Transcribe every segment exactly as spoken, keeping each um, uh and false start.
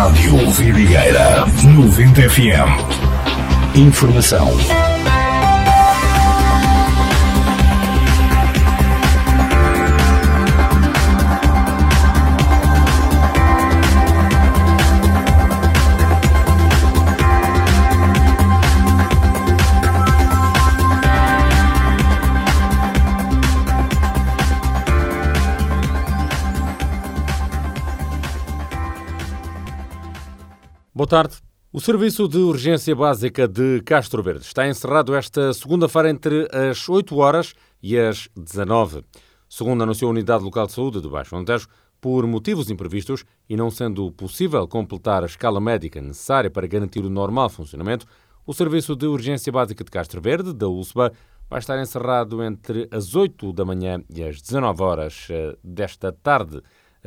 Rádio Vidigueira noventa F M. Informação. Boa tarde. O Serviço de Urgência Básica de Castro Verde está encerrado esta segunda-feira entre as oito horas e as dezanove. Segundo anunciou a Unidade Local de Saúde do Baixo Alentejo, por motivos imprevistos e não sendo possível completar a escala médica necessária para garantir o normal funcionamento, o Serviço de Urgência Básica de Castro Verde, da U S B A, vai estar encerrado entre as oito da manhã e as dezanove horas desta tarde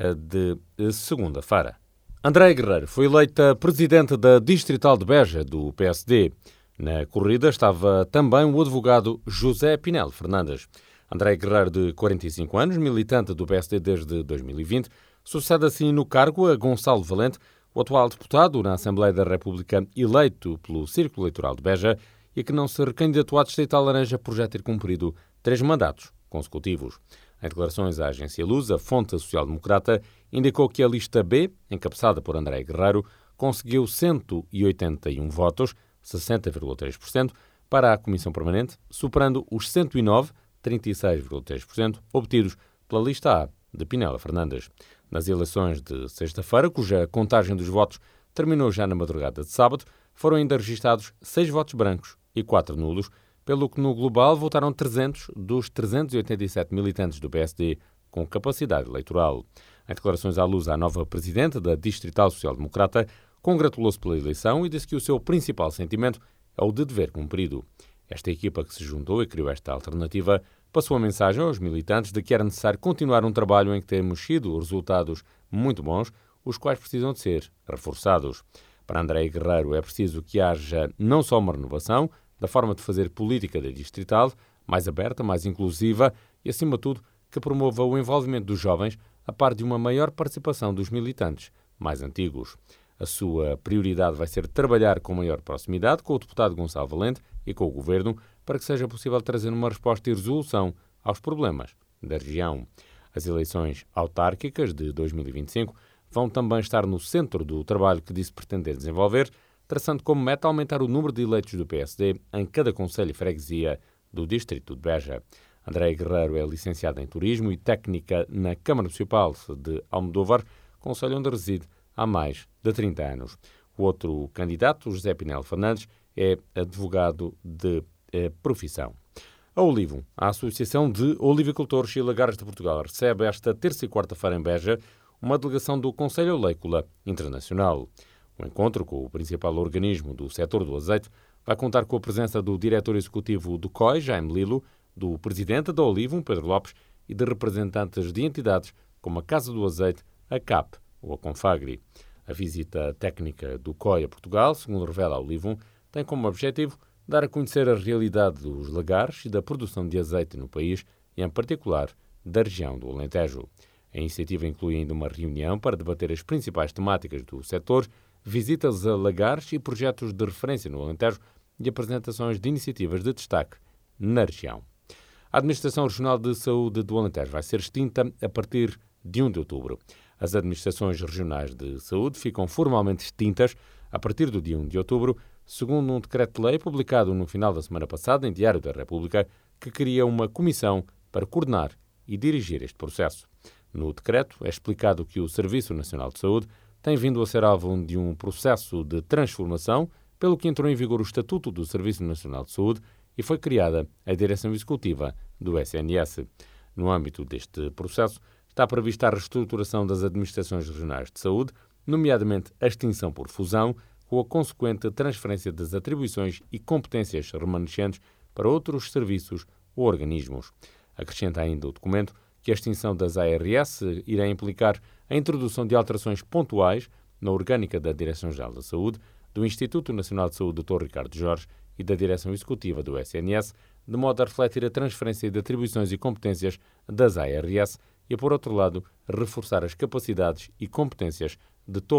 de segunda-feira. Andréia Guerreiro foi eleita presidente da Distrital de Beja, do P S D. Na corrida estava também o advogado José Pinelo Fernandes. Andréia Guerreiro, de quarenta e cinco anos, militante do P S D desde dois mil e vinte, sucede assim no cargo a Gonçalo Valente, o atual deputado na Assembleia da República eleito pelo Círculo Eleitoral de Beja e que não se recandidatou à Distrital Laranja por já ter cumprido três mandatos consecutivos. Em declarações à agência Luz, a fonte social-democrata indicou que a lista B, encabeçada por Andréia Guerreiro, conseguiu cento e oitenta e um votos, sessenta vírgula três por cento, para a Comissão Permanente, superando os cento e nove, trinta e seis vírgula três por cento, obtidos pela lista A de Pinelo Fernandes. Nas eleições de sexta-feira, cuja contagem dos votos terminou já na madrugada de sábado, foram ainda registados seis votos brancos e quatro nulos, pelo que no global votaram trezentos dos trezentos e oitenta e sete militantes do P S D com capacidade eleitoral. Em declarações à Luz, a nova presidente da Distrital Social Democrata congratulou-se pela eleição e disse que o seu principal sentimento é o de dever cumprido. Esta equipa que se juntou e criou esta alternativa passou a mensagem aos militantes de que era necessário continuar um trabalho em que temos tido resultados muito bons, os quais precisam de ser reforçados. Para Andréia Guerreiro é preciso que haja não só uma renovação da forma de fazer política da Distrital, mais aberta, mais inclusiva e, acima de tudo, que promova o envolvimento dos jovens a par de uma maior participação dos militantes mais antigos. A sua prioridade vai ser trabalhar com maior proximidade com o deputado Gonçalo Valente e com o Governo para que seja possível trazer uma resposta e resolução aos problemas da região. As eleições autárquicas de dois mil e vinte e cinco vão também estar no centro do trabalho que disse pretender desenvolver, traçando como meta aumentar o número de eleitos do P S D em cada concelho e freguesia do distrito de Beja. Andréia Guerreiro é licenciada em Turismo e Técnica na Câmara Municipal de Almodóvar, concelho onde reside há mais de trinta anos. O outro candidato, José Pinelo Fernandes, é advogado de eh, profissão. A Olivo, a Associação de Olivicultores e Lagares de Portugal, recebe esta terça e quarta-feira em Beja uma delegação do Conselho Oleícola Internacional. O encontro com o principal organismo do setor do azeite vai contar com a presença do diretor executivo do C O I, Jaime Lilo, do presidente da Olivo, Pedro Lopes, e de representantes de entidades como a Casa do Azeite, a C A P ou a Confagri. A visita técnica do C O I a Portugal, segundo revela a Olivo, tem como objetivo dar a conhecer a realidade dos lagares e da produção de azeite no país e, em particular, da região do Alentejo. A iniciativa inclui ainda uma reunião para debater as principais temáticas do setor, visitas a lagares e projetos de referência no Alentejo e apresentações de iniciativas de destaque na região. A Administração Regional de Saúde do Alentejo vai ser extinta a partir de primeiro de outubro. As administrações regionais de saúde ficam formalmente extintas a partir do dia primeiro de outubro, segundo um decreto-lei publicado no final da semana passada em Diário da República, que cria uma comissão para coordenar e dirigir este processo. No decreto é explicado que o Serviço Nacional de Saúde tem vindo a ser alvo de um processo de transformação, pelo que entrou em vigor o Estatuto do Serviço Nacional de Saúde e foi criada a Direção Executiva do S N S. No âmbito deste processo, está prevista a reestruturação das administrações regionais de saúde, nomeadamente a extinção por fusão, com a consequente transferência das atribuições e competências remanescentes para outros serviços ou organismos. Acrescenta ainda o documento que a extinção das A R S irá implicar a introdução de alterações pontuais na orgânica da Direção-Geral da Saúde, do Instituto Nacional de Saúde doutor Ricardo Jorge e da Direção Executiva do S N S, de modo a refletir a transferência de atribuições e competências das A R S e, por outro lado, reforçar as capacidades e competências de todo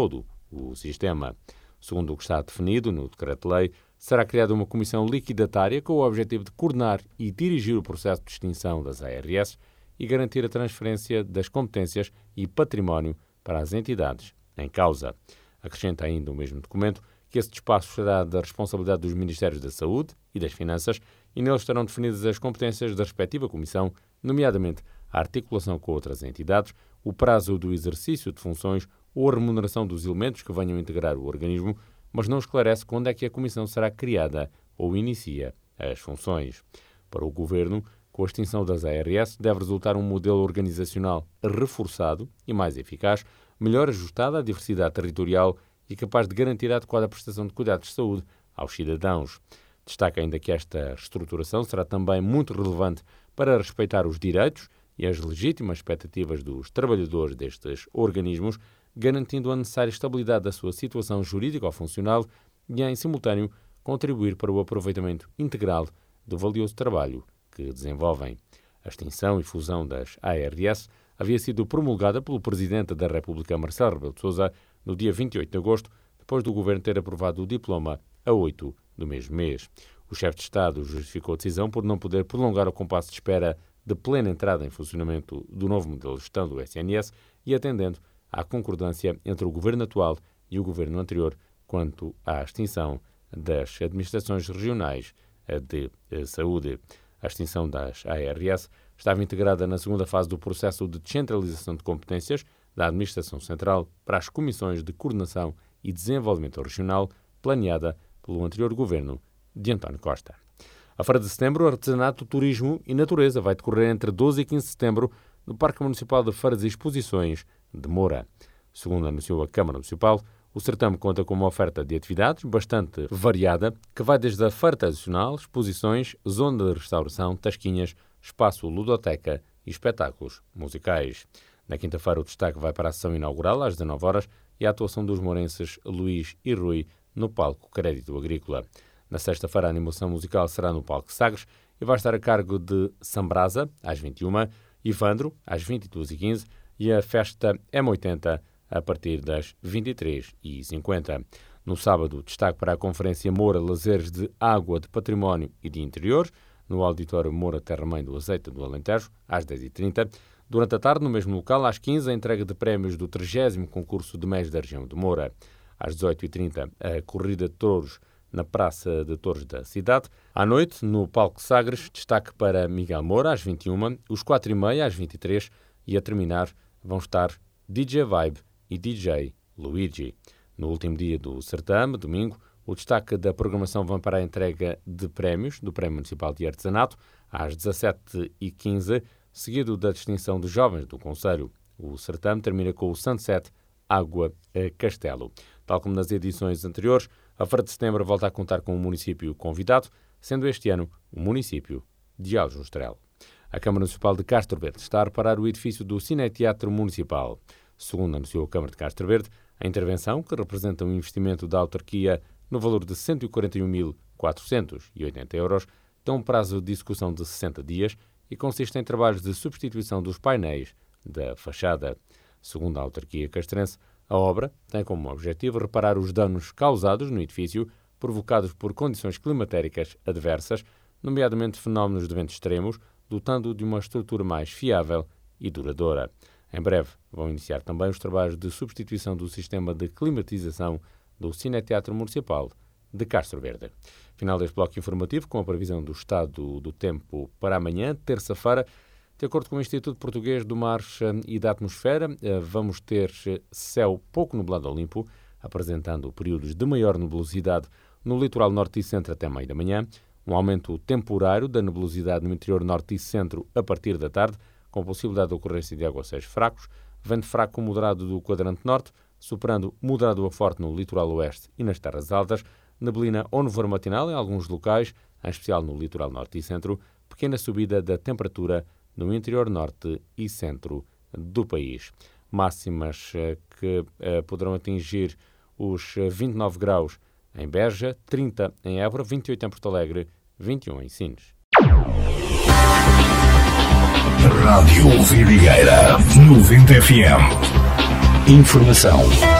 o sistema. Segundo o que está definido no Decreto-Lei, será criada uma comissão liquidatária com o objetivo de coordenar e dirigir o processo de extinção das A R S e garantir a transferência das competências e património para as entidades em causa. Acrescenta ainda o mesmo documento que esse espaço será da responsabilidade dos Ministérios da Saúde e das Finanças e neles estarão definidas as competências da respectiva comissão, nomeadamente a articulação com outras entidades, o prazo do exercício de funções ou a remuneração dos elementos que venham integrar o organismo, mas não esclarece quando é que a comissão será criada ou inicia as funções. Para o Governo, com a extinção das A R S, deve resultar um modelo organizacional reforçado e mais eficaz, melhor ajustado à diversidade territorial e capaz de garantir a adequada prestação de cuidados de saúde aos cidadãos. Destaca ainda que esta reestruturação será também muito relevante para respeitar os direitos e as legítimas expectativas dos trabalhadores destes organismos, garantindo a necessária estabilidade da sua situação jurídico-funcional e, em simultâneo, contribuir para o aproveitamento integral do valioso trabalho que desenvolvem. A extinção e fusão das A R S havia sido promulgada pelo Presidente da República, Marcelo Rebelo de Sousa, no dia vinte e oito de agosto, depois do Governo ter aprovado o diploma a oito do mesmo mês. O chefe de Estado justificou a decisão por não poder prolongar o compasso de espera de plena entrada em funcionamento do novo modelo de gestão do S N S e atendendo à concordância entre o Governo atual e o Governo anterior quanto à extinção das administrações regionais de saúde. A extinção das A R S estava integrada na segunda fase do processo de descentralização de competências da Administração Central para as Comissões de Coordenação e Desenvolvimento Regional, planeada pelo anterior Governo de António Costa. A Feira de Setembro, Artesanato, Turismo e Natureza vai decorrer entre doze e quinze de setembro no Parque Municipal de Feiras e Exposições de Moura. Segundo anunciou a Câmara Municipal, o certame conta com uma oferta de atividades bastante variada, que vai desde a feira tradicional, exposições, zona de restauração, tasquinhas, espaço ludoteca e espetáculos musicais. Na quinta-feira, o destaque vai para a sessão inaugural, às dezanove horas, e a atuação dos mourenses Luís e Rui no palco Crédito Agrícola. Na sexta-feira, a animação musical será no palco Sagres e vai estar a cargo de Sambrasa, às vinte e uma, Ivandro, às vinte e duas e quinze, e a festa M oitenta, a partir das vinte e três e cinquenta. No sábado, destaque para a Conferência Moura Lazeres de Água, de Património e de Interiores, no Auditório Moura Terra Mãe do Azeite do Alentejo, às dez e trinta. Durante a tarde, no mesmo local, às quinze, a entrega de prémios do trigésimo concurso de Meios da região de Moura. Às dezoito e trinta, a corrida de touros na Praça de Touros da cidade. À noite, no Palco Sagres, destaque para Miguel Moura, às vinte e uma, os quatro e meia, às vinte e três, e a terminar vão estar D J Vibe e D J Luigi. No último dia do certame, domingo, o destaque da programação vai para a entrega de prémios do Prémio Municipal de Artesanato, às dezassete e quinze, seguido da distinção de jovens do Conselho. O certame termina com o Sunset Água Castelo. Tal como nas edições anteriores, a Feira de Setembro volta a contar com um município convidado, sendo este ano o município de Aljustrel. A Câmara Municipal de Castro Verde está a reparar o edifício do Cineteatro Municipal. Segundo anunciou a Câmara de Castro Verde, a intervenção, que representa um investimento da autarquia no valor de cento e quarenta e um mil quatrocentos e oitenta euros, tem um prazo de execução de sessenta dias e consiste em trabalhos de substituição dos painéis da fachada. Segundo a autarquia castrense, a obra tem como objetivo reparar os danos causados no edifício provocados por condições climatéricas adversas, nomeadamente fenómenos de ventos extremos, dotando de uma estrutura mais fiável e duradoura. Em breve vão iniciar também os trabalhos de substituição do sistema de climatização do Cineteatro Municipal de Castro Verde. Final deste bloco informativo com a previsão do estado do tempo para amanhã, terça-feira. De acordo com o Instituto Português do Mar e da Atmosfera, vamos ter céu pouco nublado ao limpo, apresentando períodos de maior nebulosidade no litoral norte e centro até meio da manhã, um aumento temporário da nebulosidade no interior norte e centro a partir da tarde, com possibilidade de ocorrência de aguaceiros fracos, vento fraco moderado do quadrante norte, superando moderado a forte no litoral oeste e nas terras altas, neblina ou nevoeiro matinal em alguns locais, em especial no litoral norte e centro, pequena subida da temperatura no interior norte e centro do país. Máximas que eh, poderão atingir os vinte e nove graus em Beja, trinta em Évora, vinte e oito em Porto Alegre, vinte e um em Sines. Rádio Vidigueira noventa F M. Informação